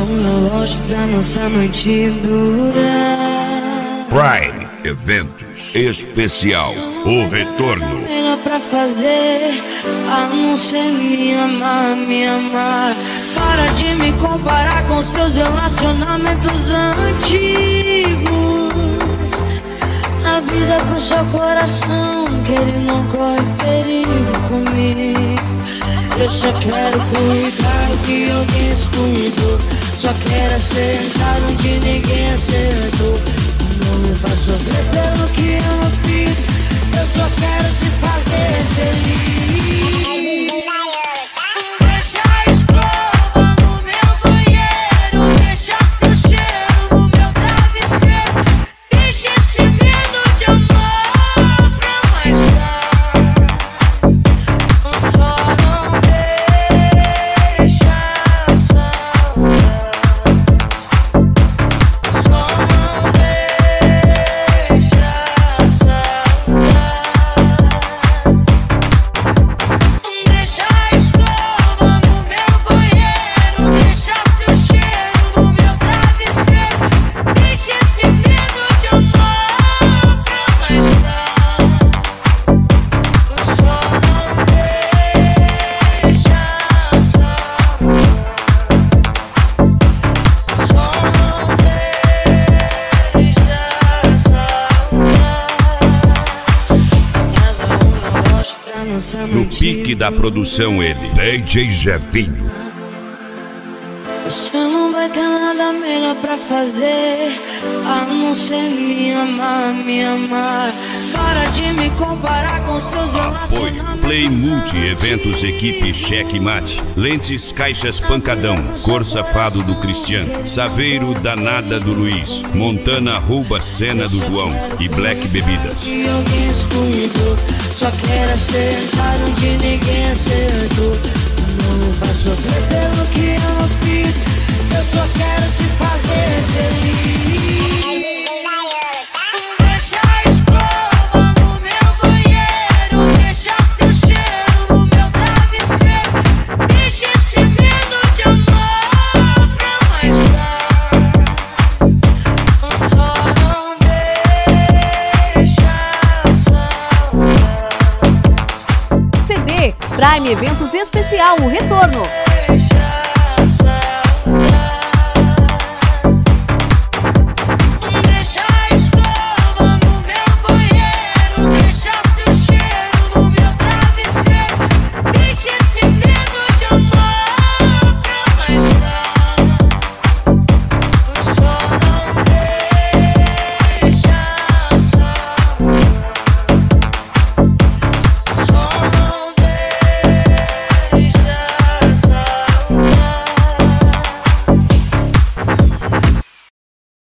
um relógio pra nossa noite durar. Prime Eventos Especial, o retorno. Melhor pra fazer, a não ser me amar, me amar. Para de me comparar com seus relacionamentos antigos. Avisa pro seu coração que ele não corre perigo comigo. Eu só quero cuidar do que eu descuido. Só quero acertar onde ninguém acertou. Não me faz sofrer pelo que eu não fiz. Eu só quero te fazer feliz. Deixa a escova no meu banheiro. Deixa seu cheiro no meu travesseiro. Deixa esse medo de amor pra mais tarde. Só não deixa a saudade. Só não deixa a saudade. Deixa a escova no meu banheiro. Deixa seu cheiro no meu travesseiro. Deixa esse medo de amor pra mais tarde. Só não deixa a saudade. Só não deixa a saudade. No pique da produção ele, DJ Jefinho. Você não vai ter nada melhor pra fazer, a não ser me amar, me amar. Para de me comparar com seus Apoio relacionamentos. Play Multi Eventos Equipe Cheque Mate, Lentes Caixas Pancadão, Cor Safado do Cristiano, Saveiro Danada do Luiz, Montana Rouba Cena do João e Black Bebidas. Que eu descuido, só quero acertar onde ninguém acertou. Não me faz sofrer pelo que eu não fiz. Eu só quero te fazer feliz. Deixa a escova no meu banheiro. Deixa seu cheiro no meu travesseiro. Deixa esse medo de amor pra mais tarde. Só não deixa a saudade. CD Prime Eventos Especial, o retorno.